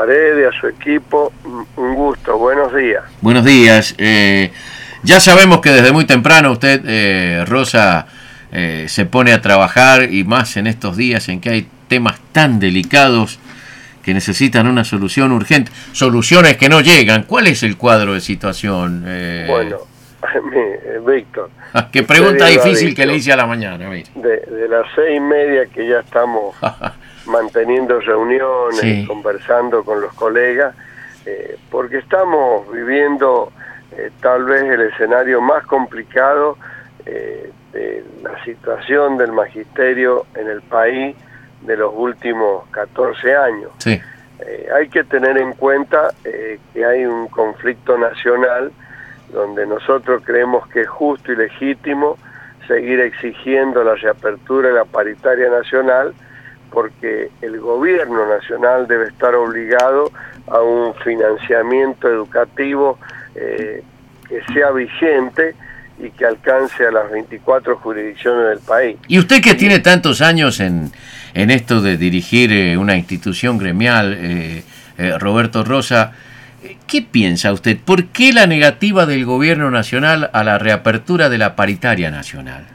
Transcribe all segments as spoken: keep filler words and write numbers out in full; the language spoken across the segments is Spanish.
Paredes, a su equipo, un gusto, buenos días. Buenos días. Eh, ya sabemos que desde muy temprano usted, eh, Rosa, eh, se pone a trabajar, y más en estos días en que hay temas tan delicados que necesitan una solución urgente, soluciones que no llegan. ¿Cuál es el cuadro de situación? Eh... Bueno, Víctor. Qué pregunta difícil que le hice a la mañana. Mire. De, de las seis y media que ya estamos manteniendo reuniones, sí, conversando con los colegas, eh, porque estamos viviendo eh, tal vez el escenario más complicado eh, de la situación del magisterio en el país de los últimos catorce años. Sí. Eh, hay que tener en cuenta eh, que hay un conflicto nacional donde nosotros creemos que es justo y legítimo seguir exigiendo la reapertura de la paritaria nacional, porque el gobierno nacional debe estar obligado a un financiamiento educativo eh, que sea vigente y que alcance a las veinticuatro jurisdicciones del país. Y usted que tiene tantos años en, en esto de dirigir eh, una institución gremial, eh, eh, Roberto Rosa, ¿qué piensa usted? ¿Por qué la negativa del gobierno nacional a la reapertura de la paritaria nacional?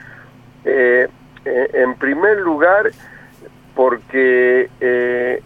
Eh, eh, en primer lugar, porque eh,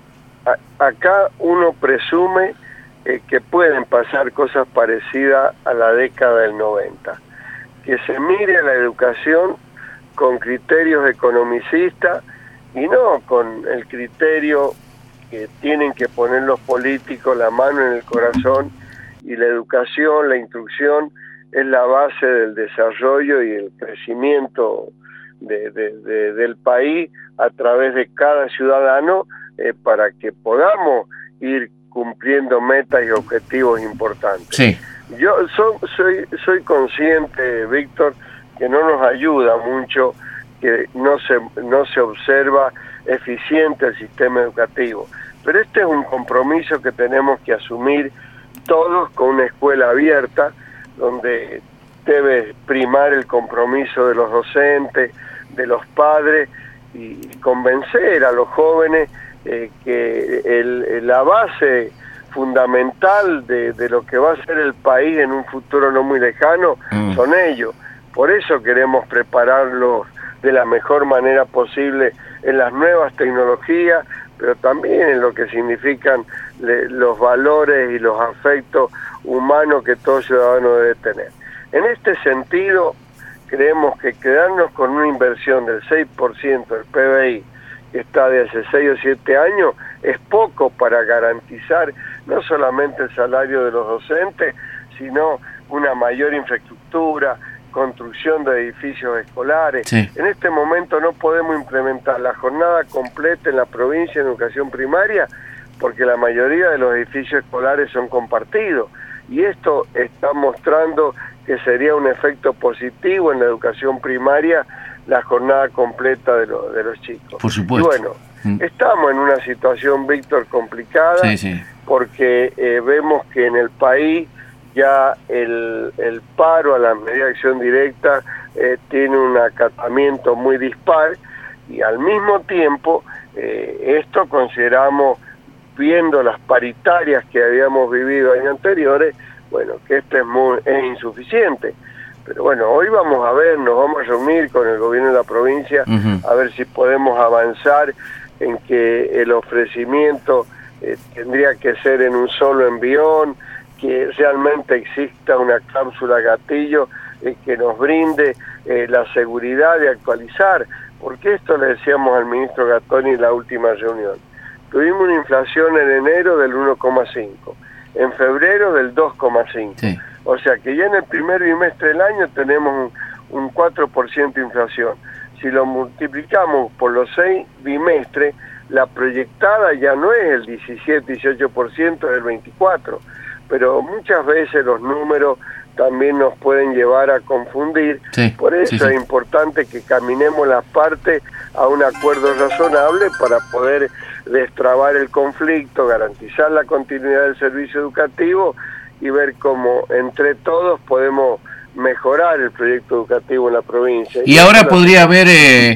a, acá uno presume eh, que pueden pasar cosas parecidas a la década del noventa, que se mire a la educación con criterios economicistas y no con el criterio que tienen que poner los políticos, la mano en el corazón, y la educación, la instrucción es la base del desarrollo y el crecimiento de, de, de, del país a través de cada ciudadano, eh, para que podamos ir cumpliendo metas y objetivos importantes. Sí. Yo so, soy, soy consciente, Víctor, que no nos ayuda mucho, que no se, no se observa eficiente el sistema educativo, pero este es un compromiso que tenemos que asumir todos con una escuela abierta, donde debe primar el compromiso de los docentes, de los padres, y convencer a los jóvenes eh, que el, la base fundamental de, de lo que va a ser el país en un futuro no muy lejano mm. son ellos. Por eso queremos prepararlos de la mejor manera posible en las nuevas tecnologías, pero también en lo que significan le, los valores y los afectos humanos que todo ciudadano debe tener. En este sentido, creemos que quedarnos con una inversión del seis por ciento del P B I, que está de hace seis o siete años, es poco para garantizar no solamente el salario de los docentes, sino una mayor infraestructura, construcción de edificios escolares. Sí. En este momento no podemos implementar la jornada completa en la provincia en educación primaria porque la mayoría de los edificios escolares son compartidos, y esto está mostrando que sería un efecto positivo en la educación primaria la jornada completa de, lo, de los chicos. Por supuesto. Y bueno, mm. estamos en una situación, Víctor, complicada, sí, sí. porque eh, vemos que en el país ya el, el paro a la medida de acción directa eh, tiene un acatamiento muy dispar, y al mismo tiempo eh, esto consideramos, viendo las paritarias que habíamos vivido años anteriores, bueno, que esto es, muy, es insuficiente. Pero bueno, hoy vamos a ver, nos vamos a reunir con el gobierno de la provincia, uh-huh. a ver si podemos avanzar en que el ofrecimiento eh, tendría que ser en un solo envión, que realmente exista una cláusula gatillo eh, que nos brinde eh, la seguridad de actualizar, porque esto le decíamos al ministro Gattoni en la última reunión. Tuvimos una inflación en enero del uno coma cinco, en febrero del dos coma cinco, sí. O sea que ya en el primer bimestre del año tenemos un, un cuatro por ciento de inflación. Si lo multiplicamos por los seis bimestres, la proyectada ya no es el diecisiete, dieciocho por ciento, es el veinticuatro por ciento. Pero muchas veces los números también nos pueden llevar a confundir. Sí, por eso sí, sí. es importante que caminemos las partes a un acuerdo razonable para poder destrabar el conflicto, garantizar la continuidad del servicio educativo y ver cómo entre todos podemos mejorar el proyecto educativo en la provincia. Y, y ahora podría haber eh,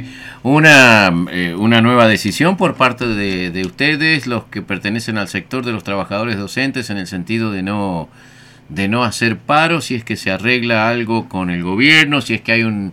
una, eh, una nueva decisión por parte de, de ustedes, los que pertenecen al sector de los trabajadores docentes, en el sentido de no, de no hacer paro, si es que se arregla algo con el gobierno, si es que hay un,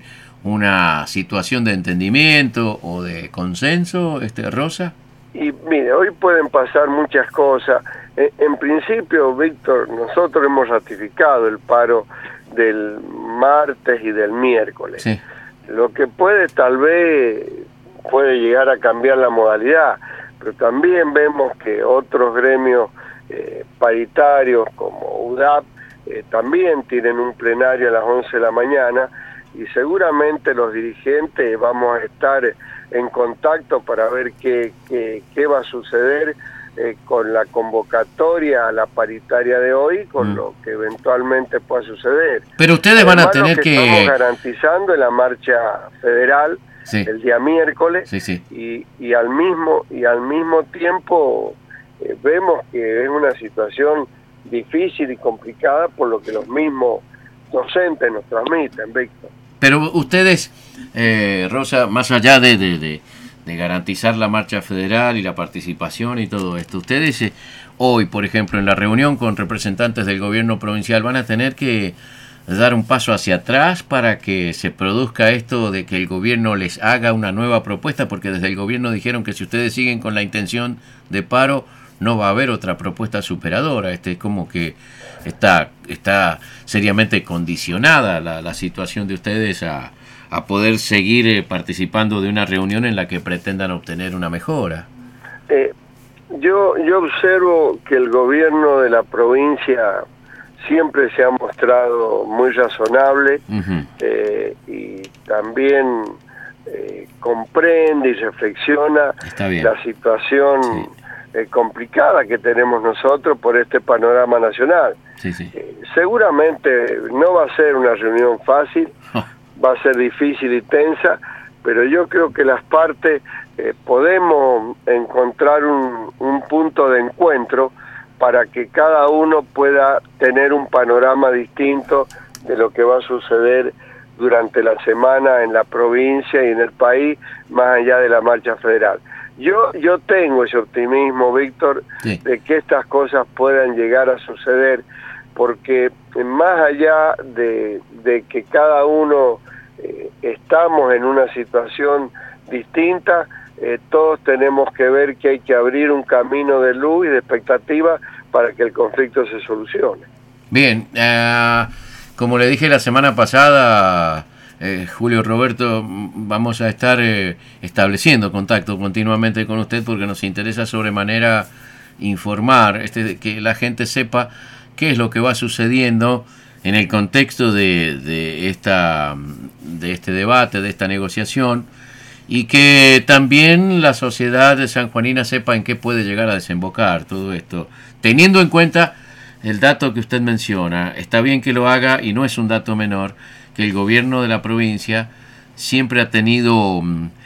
una situación de entendimiento o de consenso, este Rosa. Y mire, hoy pueden pasar muchas cosas. En, en principio, Víctor, nosotros hemos ratificado el paro del martes y del miércoles. Sí. Lo que puede, tal vez, puede llegar a cambiar la modalidad, pero también vemos que otros gremios eh, paritarios como U D A P eh, también tienen un plenario a las once de la mañana, y seguramente los dirigentes vamos a estar en contacto para ver qué, qué, qué va a suceder eh, con la convocatoria a la paritaria de hoy, con mm. lo que eventualmente pueda suceder. Pero ustedes Además, van a tener lo que, que... estamos garantizando en la marcha federal sí. el día miércoles, sí, sí. Y, y, al mismo, y al mismo tiempo eh, vemos que es una situación difícil y complicada por lo que los mismos docentes nos transmiten, Víctor. Pero ustedes, eh, Rosa, más allá de, de, de, de garantizar la marcha federal y la participación y todo esto, ustedes eh, hoy, por ejemplo, en la reunión con representantes del gobierno provincial, van a tener que dar un paso hacia atrás para que se produzca esto de que el gobierno les haga una nueva propuesta, porque desde el gobierno dijeron que si ustedes siguen con la intención de paro, no va a haber otra propuesta superadora. Este es como que está está seriamente condicionada la, la situación de ustedes a, a poder seguir eh, participando de una reunión en la que pretendan obtener una mejora. Eh, yo, yo observo que el gobierno de la provincia siempre se ha mostrado muy razonable, uh-huh. eh, y también eh, comprende y reflexiona la situación sí. eh, complicada que tenemos nosotros por este panorama nacional. Sí, sí. Eh, seguramente no va a ser una reunión fácil, oh. va a ser difícil y tensa, pero yo creo que las partes eh, podemos encontrar un, un punto de encuentro para que cada uno pueda tener un panorama distinto de lo que va a suceder durante la semana en la provincia y en el país, más allá de la marcha federal. Yo yo tengo ese optimismo, Víctor, sí. de que estas cosas puedan llegar a suceder, porque más allá de, de que cada uno eh, estamos en una situación distinta, eh, todos tenemos que ver que hay que abrir un camino de luz y de expectativa para que el conflicto se solucione. Bien, uh, como le dije la semana pasada, eh, Julio Roberto, vamos a estar eh, estableciendo contacto continuamente con usted porque nos interesa sobremanera informar, este, que la gente sepa qué es lo que va sucediendo en el contexto de, de, esta, de este debate, de esta negociación, y que también la sociedad de sanjuanina sepa en qué puede llegar a desembocar todo esto, teniendo en cuenta el dato que usted menciona. Está bien que lo haga, y no es un dato menor, que el gobierno de la provincia siempre ha tenido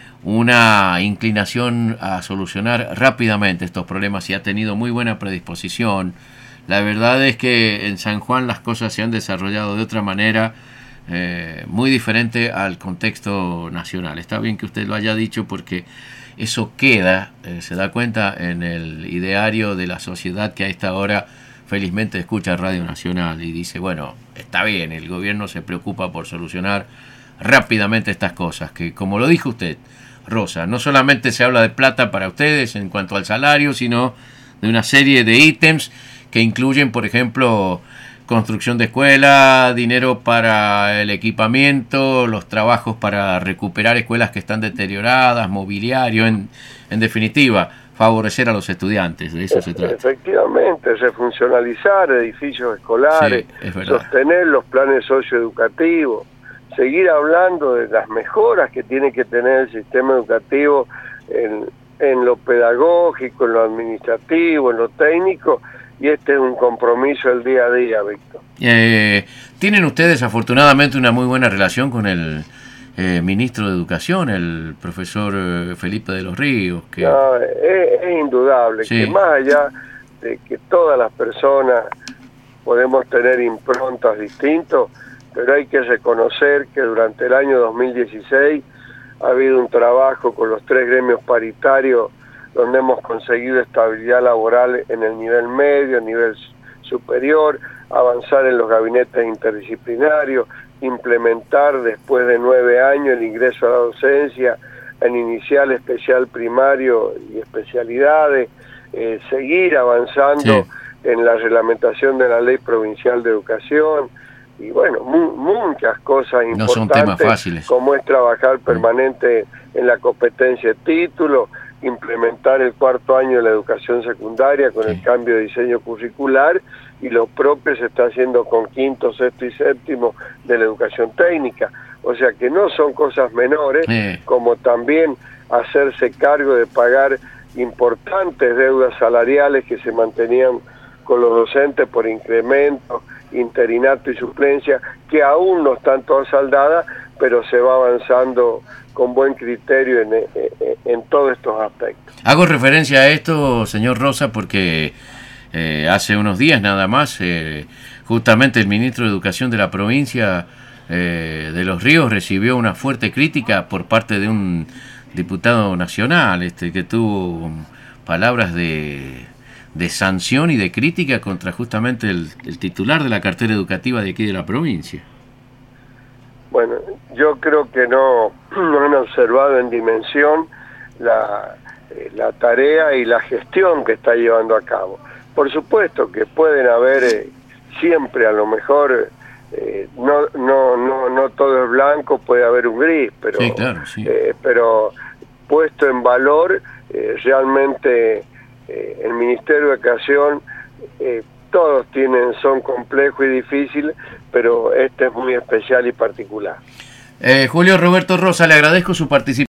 una inclinación a solucionar rápidamente estos problemas y ha tenido muy buena predisposición. La verdad es que en San Juan las cosas se han desarrollado de otra manera, eh, muy diferente al contexto nacional. Está bien que usted lo haya dicho porque eso queda, eh, se da cuenta, en el ideario de la sociedad que a esta hora felizmente escucha Radio Nacional y dice, bueno, está bien, el gobierno se preocupa por solucionar rápidamente estas cosas, que como lo dijo usted, Rosa, no solamente se habla de plata para ustedes en cuanto al salario, sino de una serie de ítems que incluyen, por ejemplo, construcción de escuela, dinero para el equipamiento, los trabajos para recuperar escuelas que están deterioradas, mobiliario, en, en definitiva, favorecer a los estudiantes, de eso se trata. Efectivamente, refuncionalizar edificios escolares, sí, sostener los planes socioeducativos, seguir hablando de las mejoras que tiene que tener el sistema educativo en, en lo pedagógico, en lo administrativo, en lo técnico, y este es un compromiso del día a día, Víctor. Eh, Tienen ustedes afortunadamente una muy buena relación con el eh, ministro de Educación, el profesor eh, Felipe de los Ríos. Que... No, es, es indudable, sí. Que más allá de que todas las personas podemos tener improntas distintas, pero hay que reconocer que durante el año dos mil dieciséis ha habido un trabajo con los tres gremios paritarios donde hemos conseguido estabilidad laboral en el nivel medio, nivel superior, avanzar en los gabinetes interdisciplinarios, implementar después de nueve años el ingreso a la docencia en inicial, especial, primario y especialidades, eh, seguir avanzando sí. en la reglamentación de la Ley Provincial de Educación, y bueno, mu muchas cosas importantes, no son temas fáciles, como es trabajar permanente en la competencia de título, implementar el cuarto año de la educación secundaria con sí. el cambio de diseño curricular, y lo propio se está haciendo con quinto, sexto y séptimo de la educación técnica. O sea que no son cosas menores, sí. como también hacerse cargo de pagar importantes deudas salariales que se mantenían con los docentes por incremento, interinato y suplencia, que aún no están todas saldadas, pero se va avanzando con buen criterio en, en, en todos estos aspectos. Hago referencia a esto, señor Rosa, porque eh, hace unos días nada más, eh, justamente el ministro de Educación de la provincia eh, de Los Ríos recibió una fuerte crítica por parte de un diputado nacional, este que tuvo palabras de, de sanción y de crítica contra justamente el, el titular de la cartera educativa de aquí de la provincia. Bueno, yo creo que no, no han observado en dimensión la, eh, la tarea y la gestión que está llevando a cabo. Por supuesto que pueden haber eh, siempre, a lo mejor, eh, no, no, no, no todo es blanco, puede haber un gris, pero, sí, claro, sí. eh, pero puesto en valor, eh, realmente eh, el Ministerio de Educación, eh, todos tienen, son complejos y difíciles, pero este es muy especial y particular. Eh, Julio Roberto Rosa, le agradezco su participación.